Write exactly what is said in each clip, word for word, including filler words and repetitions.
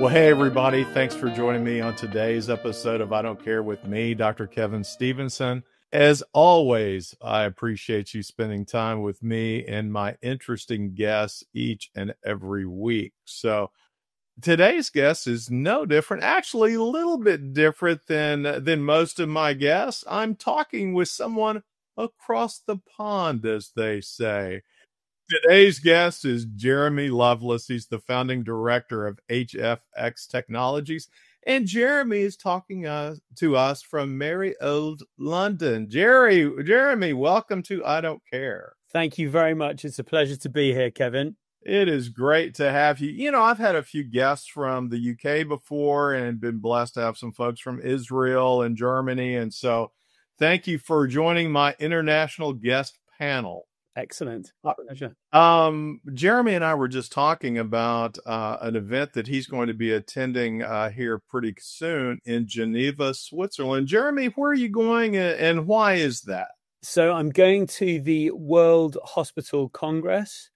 Well, hey, everybody. Thanks for joining me on today's episode of I Don't Care with me, Doctor Kevin Stevenson. As always, I appreciate you spending time with me and my interesting guests each and every week. So today's guest is no different, actually a little bit different than, than most of my guests. I'm talking with someone across the pond, as they say. Today's guest is Jeremy Lovelace. He's the founding director of H F X Technologies. And Jeremy is talking uh, to us from merry old London. Jerry, Jeremy, welcome to I Don't Care. Thank you very much. It's a pleasure to be here, Kevin. It is great to have you. You know, I've had a few guests from the U K before and been blessed to have some folks from Israel and Germany. And so thank you for joining my international guest panel. Excellent. Pleasure. Um, Jeremy and I were just talking about uh, an event that he's going to be attending uh, here pretty soon in Geneva, Switzerland. Jeremy, where are you going and why is that? So I'm going to the World Hospital Congress.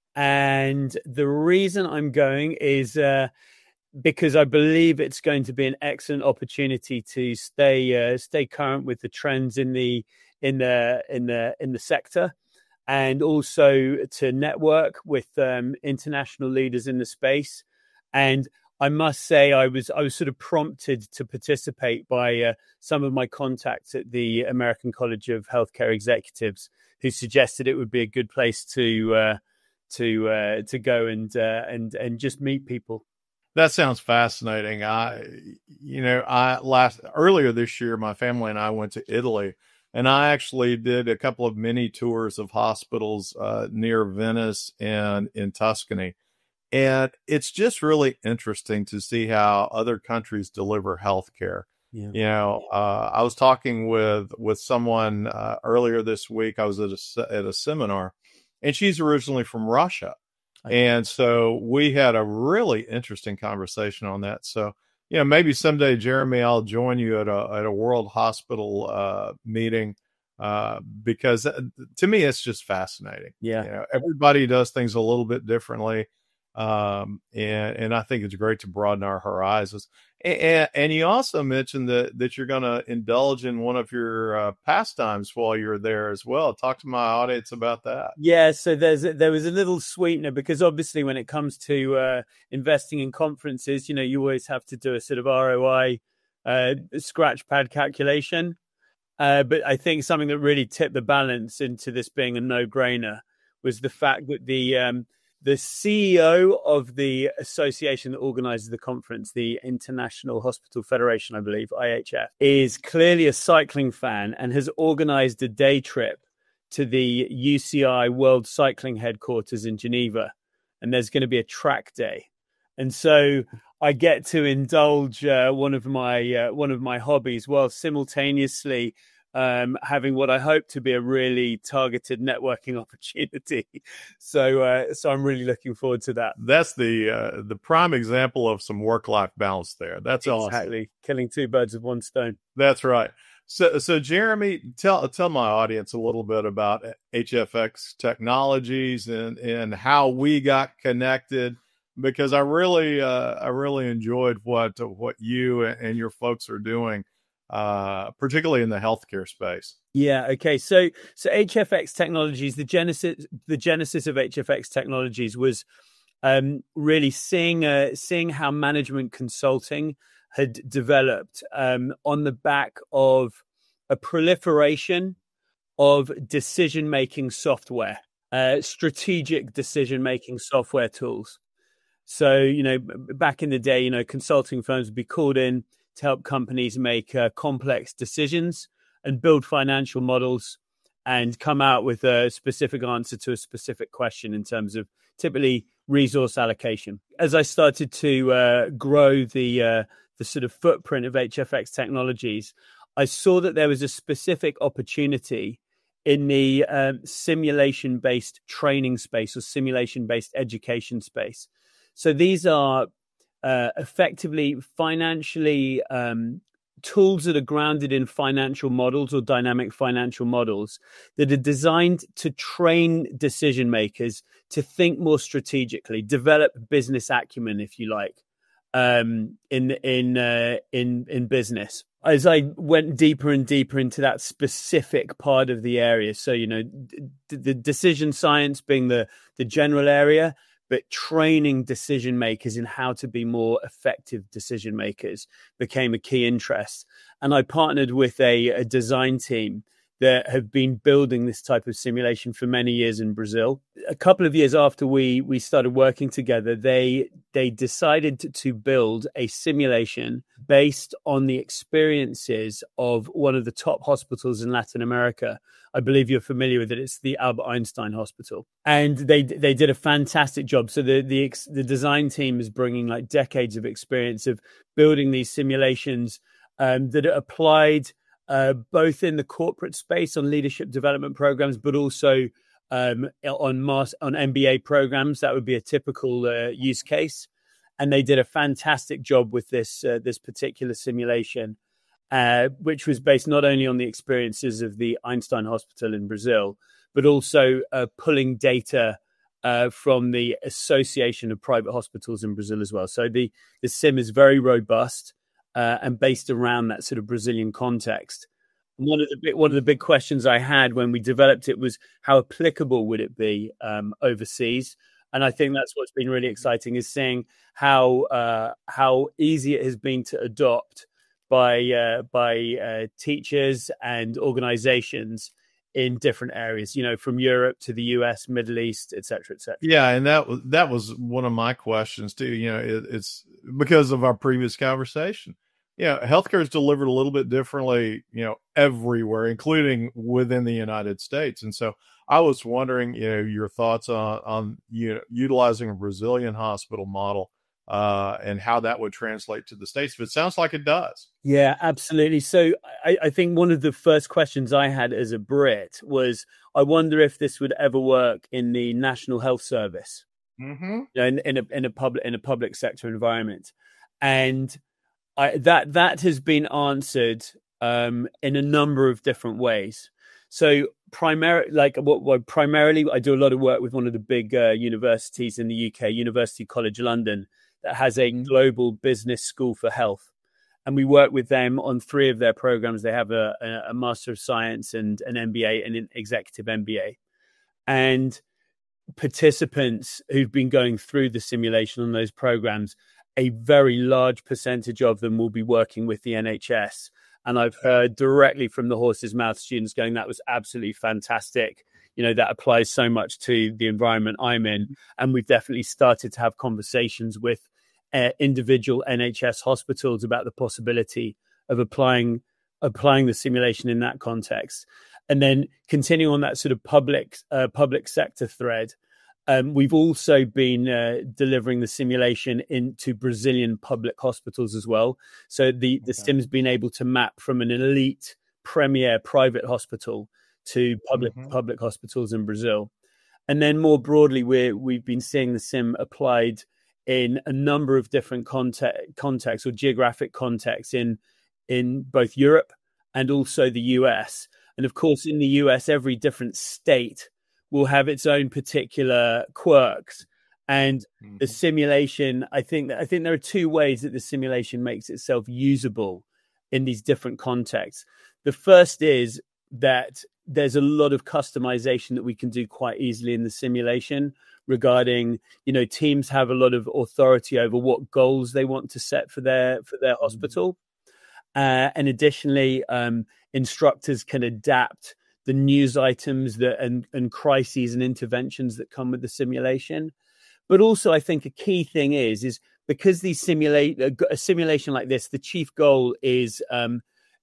And the reason I'm going is uh, because I believe it's going to be an excellent opportunity to stay uh, stay current with the trends in the in the in the in the sector. And also to network with um, international leaders in the space. And I must say, I was I was sort of prompted to participate by uh, some of my contacts at the American College of Healthcare Executives, who suggested it would be a good place to uh, to uh, to go and uh, and and just meet people. That sounds fascinating. I, you know, I last earlier this year, my family and I went to Italy. And I actually did a couple of mini tours of hospitals uh, near Venice and in Tuscany. And it's just really interesting to see how other countries deliver healthcare. Yeah. You know, uh, I was talking with with someone uh, earlier this week. I was at a, at a seminar, and she's originally from Russia. Okay. And so we had a really interesting conversation on that. So, you know, maybe someday, Jeremy, I'll join you at a at a World Hospital uh, meeting uh, because to me, it's just fascinating. Yeah, you know, everybody does things a little bit differently, um, and and I think it's great to broaden our horizons. And, and you also mentioned that that you're going to indulge in one of your uh, pastimes while you're there as well. Talk to my audience about that. Yeah, so there's there was a little sweetener because obviously when it comes to uh, investing in conferences, you know, you always have to do a sort of R O I uh, scratch pad calculation. Uh, but I think something that really tipped the balance into this being a no-brainer was the fact that the um, the C E O of the association that organizes the conference, the International Hospital Federation, I believe, I H F, is clearly a cycling fan and has organized a day trip to the U C I World Cycling Headquarters in Geneva. And there's going to be a track day. And so I get to indulge uh, one of my uh, one of my hobbies while simultaneously Um, having what I hope to be a really targeted networking opportunity. So, uh, so I'm really looking forward to that. That's the uh, the prime example of some work-life balance there. That's exactly awesome. Killing two birds with one stone. That's right. So, so Jeremy, tell tell my audience a little bit about H F X Technologies and and how we got connected, because I really uh, I really enjoyed what what you and your folks are doing. Uh, particularly in the healthcare space. Yeah. Okay. So, so H F X Technologies, the genesis, the genesis of H F X Technologies was um, really seeing, uh, seeing how management consulting had developed um, on the back of a proliferation of decision-making software, uh, strategic decision-making software tools. So, you know, back in the day, you know, consulting firms would be called in to help companies make uh, complex decisions and build financial models and come out with a specific answer to a specific question in terms of typically resource allocation. As I started to uh, grow the uh, the sort of footprint of H F X Technologies, I saw that there was a specific opportunity in the uh, simulation-based training space or simulation-based education space. So these are Uh, effectively financially um, tools that are grounded in financial models or dynamic financial models that are designed to train decision makers to think more strategically, develop business acumen, if you like, um, in in uh, in in business. As I went deeper and deeper into that specific part of the area, so you know, d- the decision science being the the general area, but training decision makers in how to be more effective decision makers became a key interest. And I partnered with a, a design team that have been building this type of simulation for many years in Brazil. A couple of years after we we started working together, they they decided to, to build a simulation based on the experiences of one of the top hospitals in Latin America. I believe you're familiar with it. It's the Albert Einstein Hospital, and they they did a fantastic job. So the the the design team is bringing like decades of experience of building these simulations um, that are applied uh, both in the corporate space on leadership development programs, but also um, on mass on M B A programs. That would be a typical uh, use case, and they did a fantastic job with this uh, this particular simulation. Uh, which was based not only on the experiences of the Einstein Hospital in Brazil, but also uh, pulling data uh, from the Association of Private Hospitals in Brazil as well. So the, the sim is very robust uh, and based around that sort of Brazilian context. And one of the big, one of the big questions I had when we developed it was how applicable would it be um, overseas? And I think that's what's been really exciting, is seeing how uh, how easy it has been to adopt by uh, by uh, teachers and organizations in different areas, you know, from Europe to the U S, Middle East, et cetera, et cetera. Yeah, and that was that was one of my questions too. You know, it, it's because of our previous conversation. Yeah, healthcare is delivered a little bit differently, you know, everywhere, including within the United States. And so I was wondering, you know, your thoughts on on you know, utilizing a Brazilian hospital model uh, and how that would translate to the States. If it sounds like it does. Yeah, absolutely. So I, I think one of the first questions I had as a Brit was, I wonder if this would ever work in the National Health Service, Mm-hmm. you know, in, in a in a public in a public sector environment, and I, that that has been answered um, in a number of different ways. So primarily, like what, what primarily, I do a lot of work with one of the big uh, universities in the U K, University College London, that has a global business school for health. And we work with them on three of their programs. They have a, a Master of Science and an M B A and an Executive M B A. And participants who've been going through the simulation on those programs, a very large percentage of them will be working with the N H S. And I've heard directly from the horse's mouth students going, that was absolutely fantastic. You know, that applies so much to the environment I'm in. And we've definitely started to have conversations with Uh, individual N H S hospitals about the possibility of applying applying the simulation in that context. And then continuing on that sort of public uh, public sector thread, um, we've also been uh, delivering the simulation into Brazilian public hospitals as well. So the, the okay. sim's been able to map from an elite premier private hospital to public mm-hmm. public hospitals in Brazil. And then more broadly, we're, we've been seeing the sim applied in a number of different context, contexts or geographic contexts in in both Europe and also the U S. And of course, in the U S, every different state will have its own particular quirks. And mm-hmm. the simulation, I think that I think there are two ways that the simulation makes itself usable in these different contexts. The first is that there's a lot of customization that we can do quite easily in the simulation regarding, you know, teams have a lot of authority over what goals they want to set for their for their hospital. Uh, and additionally, um, instructors can adapt the news items that and, and crises and interventions that come with the simulation. But also, I think a key thing is, is because these simulate a, a simulation like this, the chief goal is um,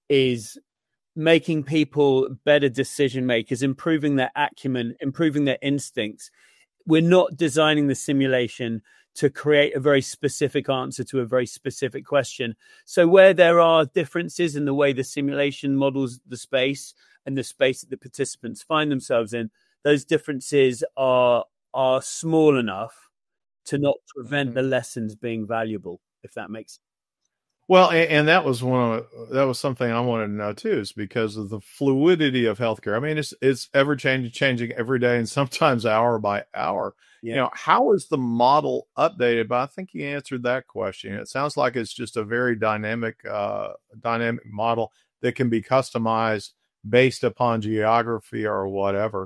is making people better decision makers, improving their acumen, improving their instincts. We're not designing the simulation to create a very specific answer to a very specific question. So where there are differences in the way the simulation models the space and the space that the participants find themselves in, those differences are are small enough to not prevent the lessons being valuable, if that makes sense. Well, and, and that was one of that was something I wanted to know too, is because of the fluidity of healthcare. I mean, it's it's ever changing, changing every day, and sometimes hour by hour. Yeah. You know, how is the model updated? But I think you answered that question. It sounds like it's just a very dynamic, uh, dynamic model that can be customized based upon geography or whatever.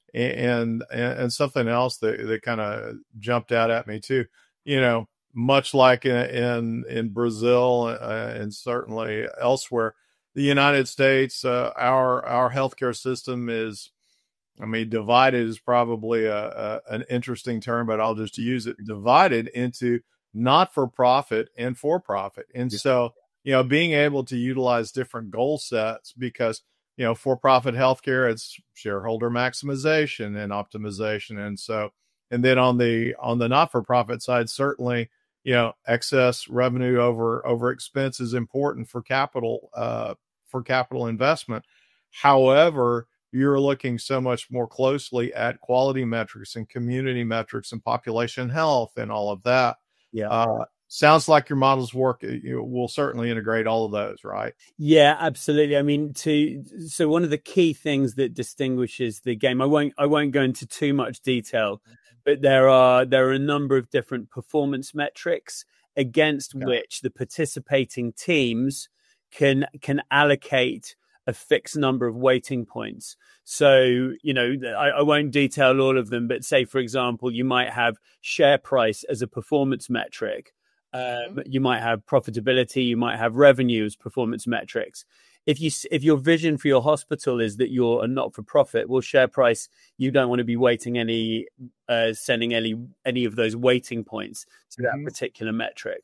And and, and something else that that kind of jumped out at me too. You know, much like in in, in Brazil uh, and certainly elsewhere, the United States, uh, our our healthcare system is, I mean, divided is probably a, a an interesting term, but I'll just use it. Divided into not for profit and for profit, and Yeah. so you know, being able to utilize different goal sets, because you know, for profit healthcare, it's shareholder maximization and optimization, and so. And then on the on the not-for-profit side, certainly, you know, excess revenue over over expense is important for capital uh, for capital investment. However, you're looking so much more closely at quality metrics and community metrics and population health and all of that. Yeah. Uh, sounds like your models work. You will certainly integrate all of those, right? Yeah, absolutely. I mean, to so one of the key things that distinguishes the game, I won't I won't go into too much detail, but there are there are a number of different performance metrics against Okay. which the participating teams can can allocate a fixed number of weighting points. So, you know, I, I won't detail all of them, but say, for example, you might have share price as a performance metric. Um, you might have profitability, you might have revenue as performance metrics. If you if your vision for your hospital is that you're a not-for-profit, well, share price, you don't want to be weighting any, uh, sending any any of those weighting points to that mm-hmm. particular metric.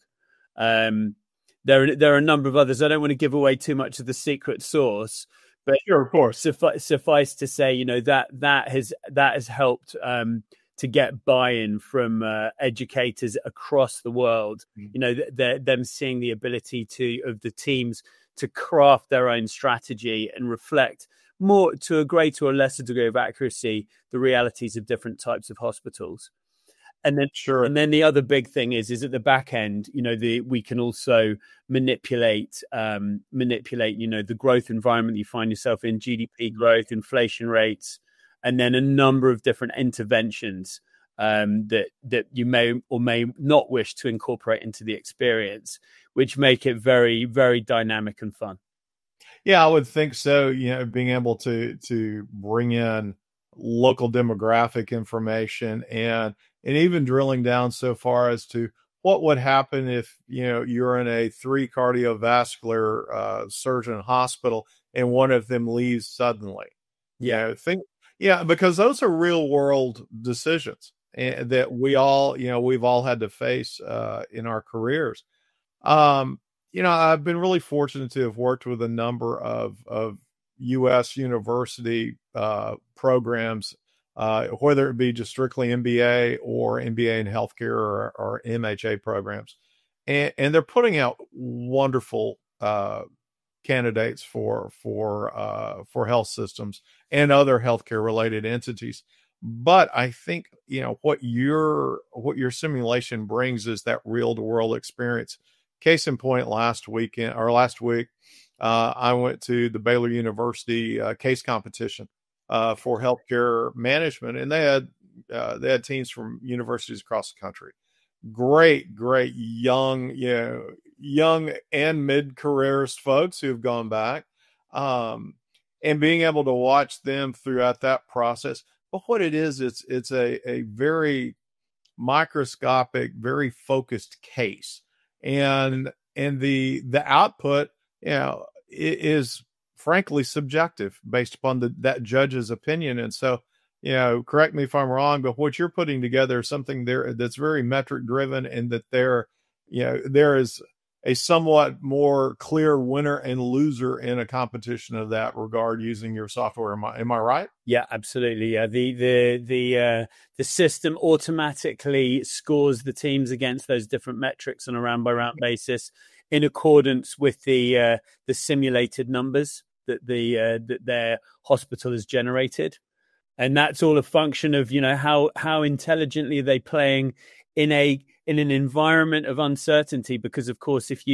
Um, there there are a number of others. I don't want to give away too much of the secret sauce, but sure, of course, suffice, suffice to say, you know, that that has that has helped. Um, to get buy-in from uh, educators across the world, you know, they're, them seeing the ability to of the teams to craft their own strategy and reflect more to a greater or lesser degree of accuracy the realities of different types of hospitals. And then, sure. And then the other big thing is, is at the back end, you know, the we can also manipulate, um, manipulate, you know, the growth environment you find yourself in, G D P growth, inflation rates, and then a number of different interventions um, that that you may or may not wish to incorporate into the experience, which make it very, very dynamic and fun. Yeah, I would think so. You know, being able to to bring in local demographic information and and even drilling down so far as to what would happen if, you know, you're in a three cardiovascular uh, surgeon hospital and one of them leaves suddenly. Yeah, you know, think. Yeah, because those are real world decisions and that we all, you know, we've all had to face uh, in our careers. Um, you know, I've been really fortunate to have worked with a number of, of U S university uh, programs, uh, whether it be just strictly M B A or M B A in healthcare or, or M H A programs. And, and they're putting out wonderful uh candidates for for uh, for health systems and other healthcare related entities. But I think, you know, what your what your simulation brings is that real world experience. Case in point, last weekend or last week, uh, I went to the Baylor University uh, case competition uh, for healthcare management, and they had uh, they had teams from universities across the country. Great, great young, you know, young and mid-careers folks who have gone back, um, and being able to watch them throughout that process. But what it is, it's it's a a very microscopic, very focused case, and and the the output, you know, is frankly subjective based upon the that judge's opinion, and so. You know, correct me if I'm wrong, but what you're putting together is something there that's very metric driven, and that there, you know, there is a somewhat more clear winner and loser in a competition of that regard using your software. Am I, am I right? Yeah, absolutely. Yeah, the the the uh, the system automatically scores the teams against those different metrics on a round by round basis in accordance with the uh, the simulated numbers that the uh, that their hospital has generated. And that's all a function of, you know, how how intelligently are they playing in a in an environment of uncertainty? Because, of course, if you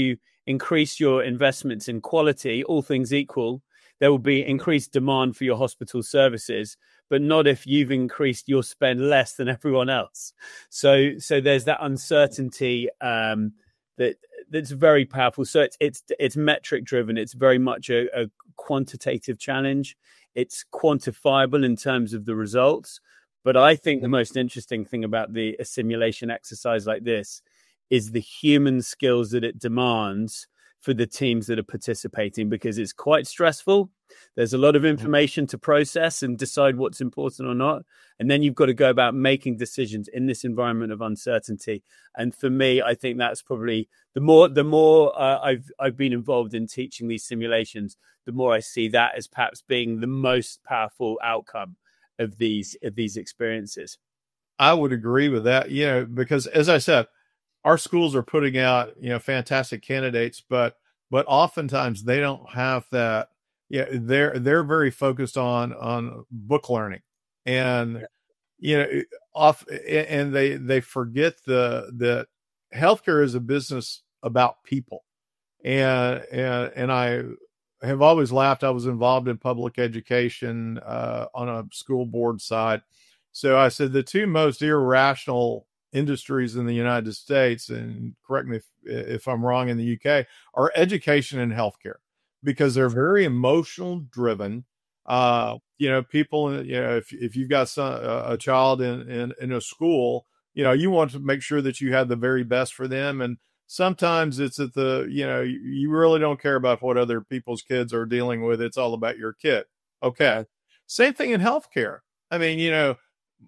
increase your investments in quality, all things equal, there will be increased demand for your hospital services, but not if you've increased your spend less than everyone else. So, so there's that uncertainty um, that that's very powerful. So it's it's it's metric driven. It's very much a, a quantitative challenge. It's quantifiable in terms of the results. But I think the most interesting thing about the a simulation exercise like this is the human skills that it demands for the teams that are participating, because it's quite stressful. There's a lot of information to process and decide what's important or not. And then you've got to go about making decisions in this environment of uncertainty. And for me, I think that's probably the more the more uh, I've I've been involved in teaching these simulations, the more I see that as perhaps being the most powerful outcome of these of these experiences. I would agree with that, you know, because as I said, our schools are putting out, you know, fantastic candidates, but but oftentimes they don't have that. Yeah, they're they're very focused on on book learning, and you know, off and they they forget the that healthcare is a business about people, and and and I have always laughed. I was involved in public education uh, on a school board side, so I said the two most irrational industries in the United States, and correct me if, if I'm wrong, in the U K, are education and healthcare, because they're very emotional driven. Uh, you know, people, you know, if, if you've got some, a child in, in, in a school, you know, you want to make sure that you have the very best for them. And sometimes it's at the, you know, you, you really don't care about what other people's kids are dealing with. It's all about your kid. Okay. Same thing in healthcare. I mean, you know,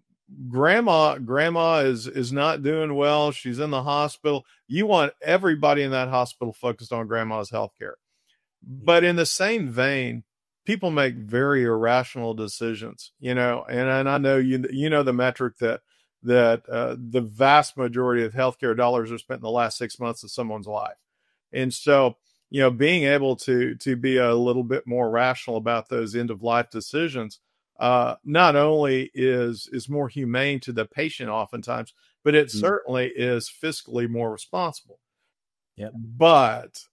grandma grandma is is not doing well, she's in the hospital. You want everybody in that hospital focused on grandma's health care. But in the same vein, people make very irrational decisions, you know, and, and I know you you know the metric that that uh, the vast majority of healthcare dollars are spent in the last six months of someone's life. And so, you know, being able to to be a little bit more rational about those end of life decisions uh, not only is is more humane to the patient oftentimes, but it mm. certainly is fiscally more responsible. Yeah. But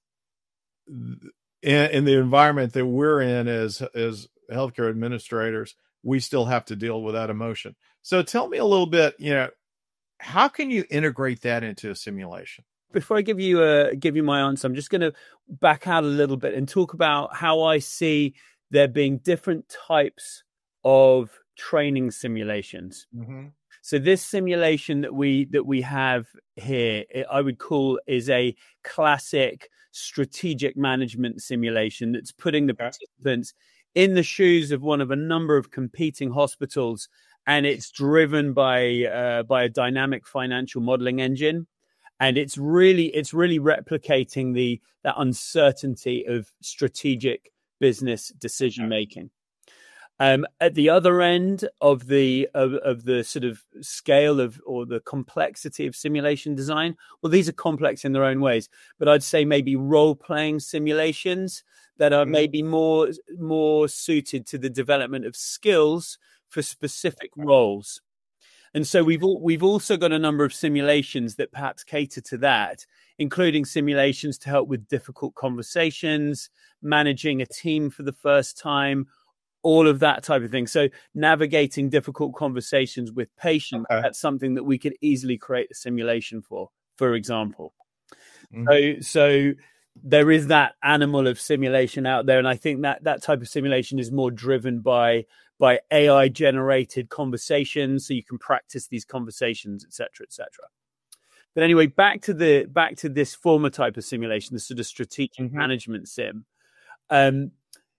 in, in the environment that we're in as as healthcare administrators, we still have to deal with that emotion. So tell me a little bit, you know, how can you integrate that into a simulation? Before I give you a give you my answer, I'm just going to back out a little bit and talk about how I see there being different types of training simulations. Mm-hmm. So this simulation that we that we have here, I would call is a classic strategic management simulation that's putting the participants in the shoes of one of a number of competing hospitals, and it's driven by uh, by a dynamic financial modeling engine, and it's really it's really replicating the that uncertainty of strategic business decision making. Um, at the other end of the of, of the sort of scale of or the complexity of simulation design, well, these are complex in their own ways, but I'd say maybe role-playing simulations that are maybe more more suited to the development of skills for specific roles. And so we've all, we've also got a number of simulations that perhaps cater to that, including simulations to help with difficult conversations, managing a team for the first time, all of that type of thing. So navigating difficult conversations with patients, okay. That's something that we could easily create a simulation for, for example. Mm-hmm. So, so there is that animal of simulation out there. And I think that that type of simulation is more driven by, by A I generated conversations. So you can practice these conversations, et cetera, et cetera. But anyway, back to the, back to this former type of simulation, the sort of strategic mm-hmm. management sim. Um,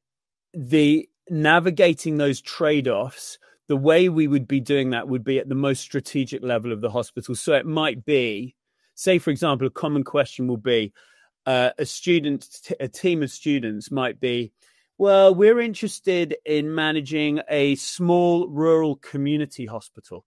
the, navigating those trade-offs, the way we would be doing that would be at the most strategic level of the hospital. So it might be, say, for example, a common question will be uh, a student, a team of students might be, well, we're interested in managing a small rural community hospital.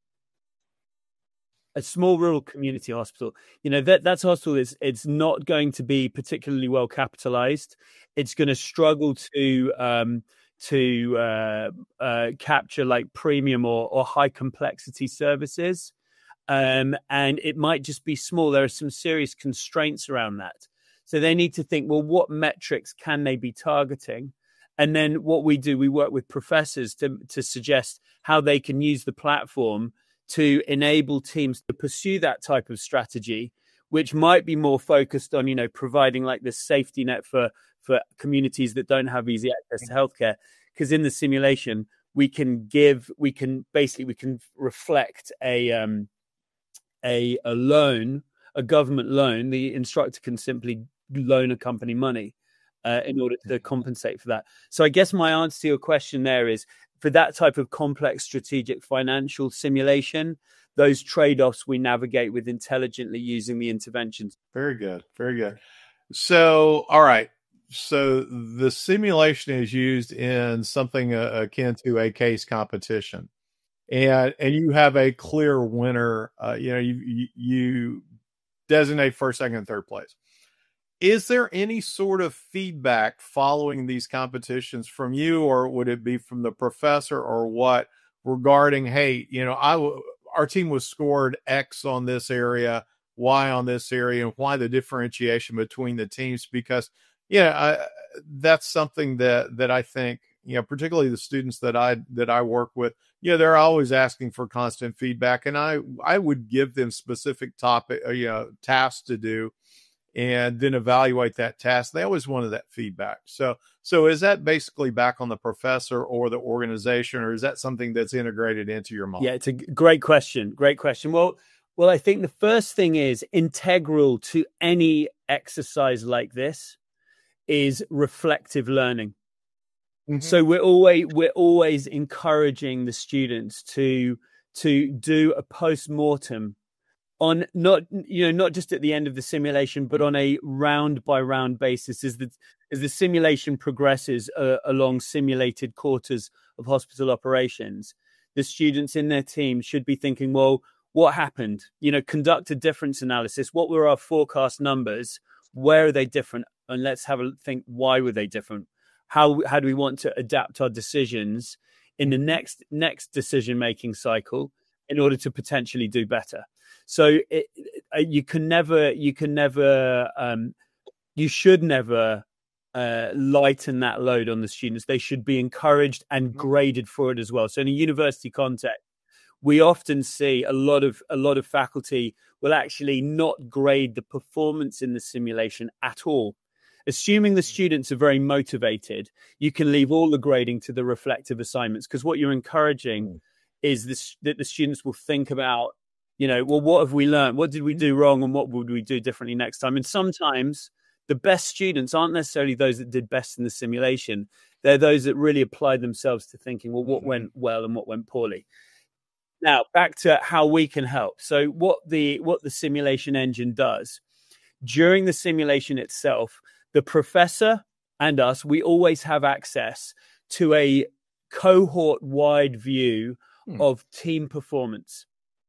A small rural community hospital. You know, that that's hospital is it's not going to be particularly well capitalized. It's going to struggle to um, to uh, uh, capture like premium or, or high complexity services. Um, and it might just be small. There are some serious constraints around that. So they need to think, well, what metrics can they be targeting? And then what we do, we work with professors to, to suggest how they can use the platform to enable teams to pursue that type of strategy, which might be more focused on, you know, providing like this safety net for, for communities that don't have easy access to healthcare. Because in the simulation, we can give, we can basically, we can reflect a, um, a, a loan, a government loan. The instructor can simply loan a company money uh, in order to compensate for that. So I guess my answer to your question there is, for that type of complex strategic financial simulation, those trade-offs we navigate with intelligently using the interventions. Very good. Very good. So, all right. So the simulation is used in something uh, akin to a case competition, and and you have a clear winner. Uh, you know, you, you you designate first, second, and third place. Is there any sort of feedback following these competitions from you, or would it be from the professor, or what, regarding, hey, you know, I our team was scored X on this area, Y on this area, and why the differentiation between the teams? Because yeah, I, that's something that that I think, you know, particularly the students that I that I work with, you know, they're always asking for constant feedback, and I I would give them specific topic, you know, tasks to do, and then evaluate that task. They always wanted that feedback. So, so is that basically back on the professor or the organization, or is that something that's integrated into your model? Yeah, it's a great question. Great question. Well, well, I think the first thing is integral to any exercise like this is reflective learning. Mm-hmm. So we're always we're always encouraging the students to to do a post-mortem on not, you know, not just at the end of the simulation, but on a round by round basis as the as the simulation progresses uh, along simulated quarters of hospital operations. The students in their team should be thinking, well, what happened? You know, conduct a difference analysis. What were our forecast numbers? Where are they different? And let's have a think, why were they different? How how do we want to adapt our decisions in the next next decision-making cycle in order to potentially do better? So it, it, you can never, you can never, um, you should never uh, lighten that load on the students. They should be encouraged and graded for it as well. So in a university context, we often see a lot of a lot of faculty will actually not grade the performance in the simulation at all. Assuming the students are very motivated, you can leave all the grading to the reflective assignments, because what you're encouraging is this, that the students will think about, you know, well, what have we learned? What did we do wrong? And what would we do differently next time? And sometimes the best students aren't necessarily those that did best in the simulation. They're those that really applied themselves to thinking, well, what went well and what went poorly? Now, back to how we can help. So what the what the simulation engine does, during the simulation itself, the professor and us, we always have access to a cohort-wide view hmm. of team performance.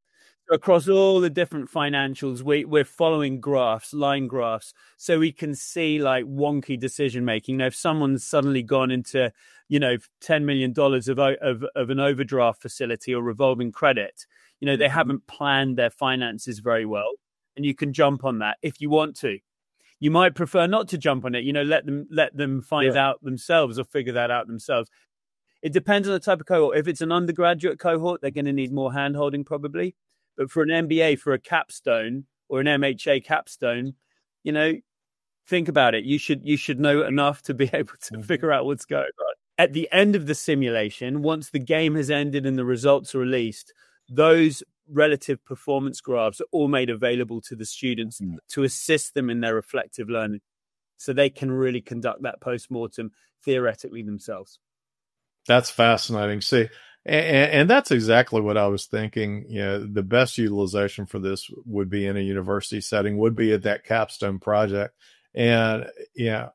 Across all the different financials, we, we're following graphs, line graphs, so we can see like wonky decision making. Now, if someone's suddenly gone into, you know, ten million dollars of, of of an overdraft facility or revolving credit, you know, they haven't planned their finances very well, and you can jump on that if you want to. You might prefer not to jump on it, you know, let them let them find yeah. out themselves or figure that out themselves. It depends on the type of cohort. If it's an undergraduate cohort, they're going to need more hand-holding probably. But for an M B A, for a capstone or an M H A capstone, you know, think about it. You should you should know enough to be able to mm-hmm. figure out what's going on. At the end of the simulation, once the game has ended and the results are released, those relative performance graphs are all made available to the students mm-hmm. to assist them in their reflective learning, so they can really conduct that post-mortem theoretically themselves. That's fascinating. See, and, and that's exactly what I was thinking. You know, the best utilization for this would be in a university setting, would be at that capstone project. And, you know,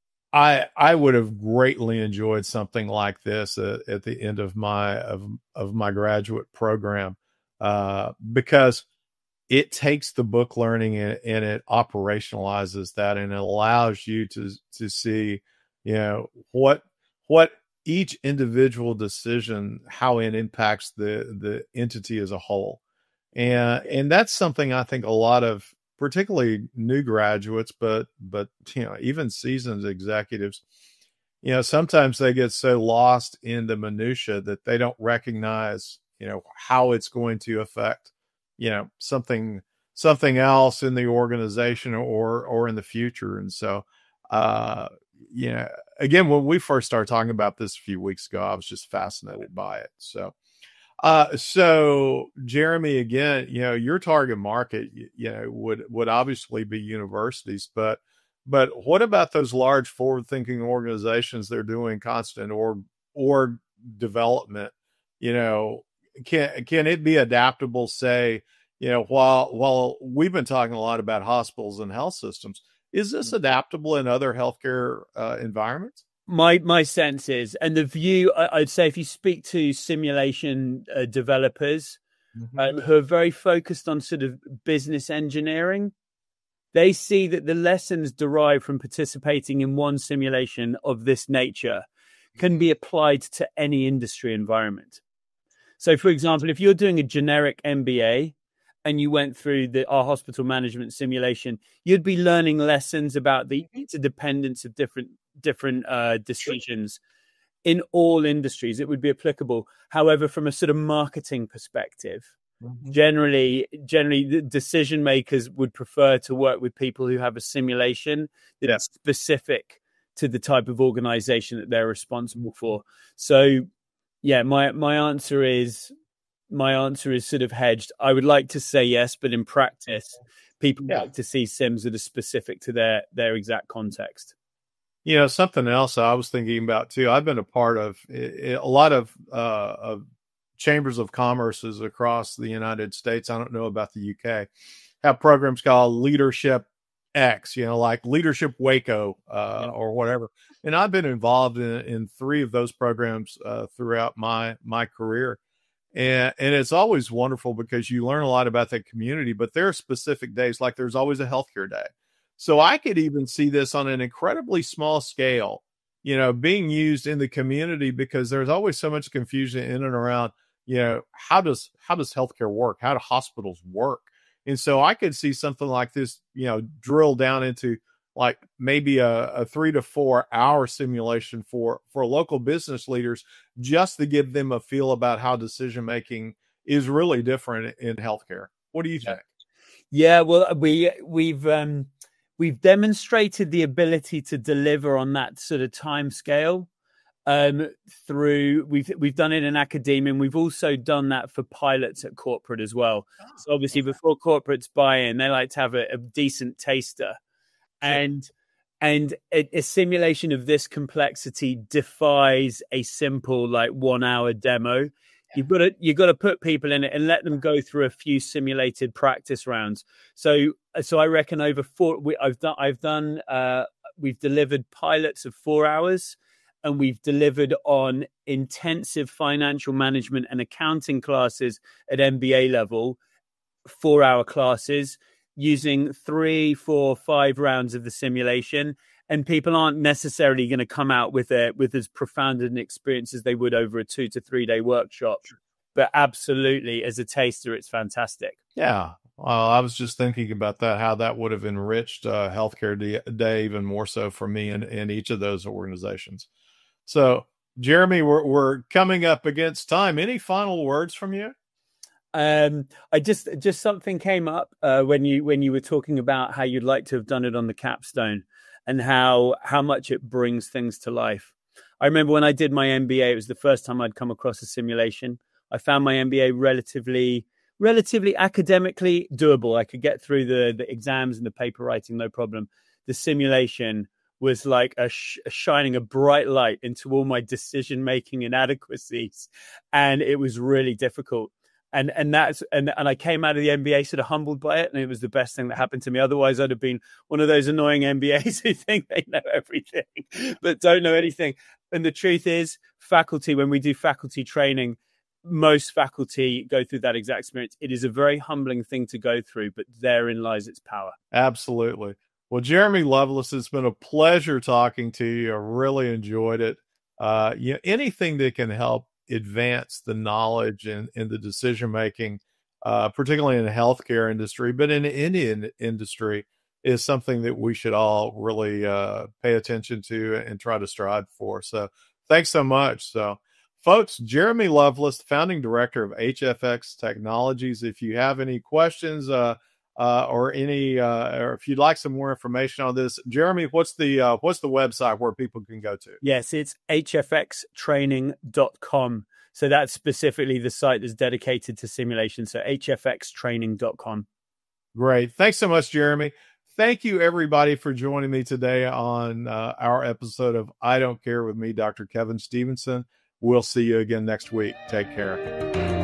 I, I would have greatly enjoyed something like this at, at the end of my, of, of my graduate program, uh, because it takes the book learning and, and it operationalizes that, and it allows you to, to see, you know, what, what, each individual decision, how it impacts the, the entity as a whole. And, and that's something I think a lot of particularly new graduates, but but you know, even seasoned executives, you know, sometimes they get so lost in the minutia that they don't recognize, you know, how it's going to affect, you know, something something else in the organization or or in the future. And so, uh, you know, again, when we first started talking about this a few weeks ago, I was just fascinated by it. So, uh, so Jeremy, again, you know, your target market, you, you know, would would obviously be universities, but but what about those large forward-thinking organizations that are doing constant org org development? You know, can can it be adaptable? Say, you know, while while we've been talking a lot about hospitals and health systems, is this adaptable in other healthcare uh, environments? My my sense is, and the view I, I'd say, if you speak to simulation uh, developers Mm-hmm. um, who are very focused on sort of business engineering, they see that the lessons derived from participating in one simulation of this nature can be applied to any industry environment. So, for example, if you're doing a generic M B A and you went through the our hospital management simulation, you'd be learning lessons about the interdependence of different different uh, decisions in all industries. It would be applicable. However, from a sort of marketing perspective, mm-hmm. generally, generally, the decision makers would prefer to work with people who have a simulation that yeah. is specific to the type of organization that they're responsible for. So, yeah, my my answer is my answer is sort of hedged. I would like to say yes, but in practice, people yeah. like to see sims that are specific to their their exact context. You know, something else I was thinking about too. I've been a part of a lot of uh, of chambers of commerces across the United States. I don't know about the U K. Have programs called Leadership X, you know, like Leadership Waco uh, yeah. or whatever. And I've been involved in, in three of those programs uh, throughout my my career. And, and it's always wonderful because you learn a lot about that community, but there are specific days, like there's always a healthcare day. So I could even see this on an incredibly small scale, you know, being used in the community, because there's always so much confusion in and around, you know, how does, how does healthcare work? How do hospitals work? And so I could see something like this, you know, drill down into like maybe a, a three to four hour simulation for, for local business leaders, just to give them a feel about how decision-making is really different in healthcare. What do you think? Yeah, well, we, we've, um, we've demonstrated the ability to deliver on that sort of time scale um, through, we've, we've done it in academia, and we've also done that for pilots at corporate as well. Oh, so obviously okay. before corporates buy in, they like to have a, a decent taster. Sure. And and a, a simulation of this complexity defies a simple like one hour demo. Yeah. You've got to you've got to put people in it and let them go through a few simulated practice rounds. So so I reckon over four we, I've done I've done uh, we've delivered pilots of four hours, and we've delivered on intensive financial management and accounting classes at M B A level, four hour classes, using three, four, five rounds of the simulation, and people aren't necessarily going to come out with a with as profound an experience as they would over a two to three day workshop. But absolutely, as a taster, it's fantastic. Yeah, well, I was just thinking about that, how that would have enriched uh, healthcare day, day even more so for me in, in each of those organizations. So, Jeremy, we're we're coming up against time. Any final words from you? Um, I just just something came up uh, when you when you were talking about how you'd like to have done it on the capstone, and how how much it brings things to life. I remember when I did my M B A, it was the first time I'd come across a simulation. I found my M B A relatively relatively academically doable. I could get through the the exams and the paper writing, no problem. The simulation was like a, sh- a shining a bright light into all my decision making inadequacies, and it was really difficult. And and that's and and I came out of the M B A sort of humbled by it, and it was the best thing that happened to me. Otherwise, I'd have been one of those annoying M B As who think they know everything but don't know anything. And the truth is, faculty, when we do faculty training, most faculty go through that exact experience. It is a very humbling thing to go through, but therein lies its power. Absolutely. Well, Jeremy Lovelace, it's been a pleasure talking to you. I really enjoyed it. Uh, you know, anything that can help advance the knowledge and, and the decision making uh, particularly in the healthcare industry, but in any in- industry, is something that we should all really uh, pay attention to and try to strive for. So thanks so much. So folks, Jeremy Lovelace, founding director of H F X Technologies. If you have any questions uh, uh, or any, uh, or if you'd like some more information on this, Jeremy, what's the uh, what's the website where people can go to? Yes, it's h f x training dot com. So that's specifically the site that's dedicated to simulation. So h f x training dot com. Great. Thanks so much, Jeremy. Thank you, everybody, for joining me today on uh, our episode of I Don't Care with me, Doctor Kevin Stevenson. We'll see you again next week. Take care.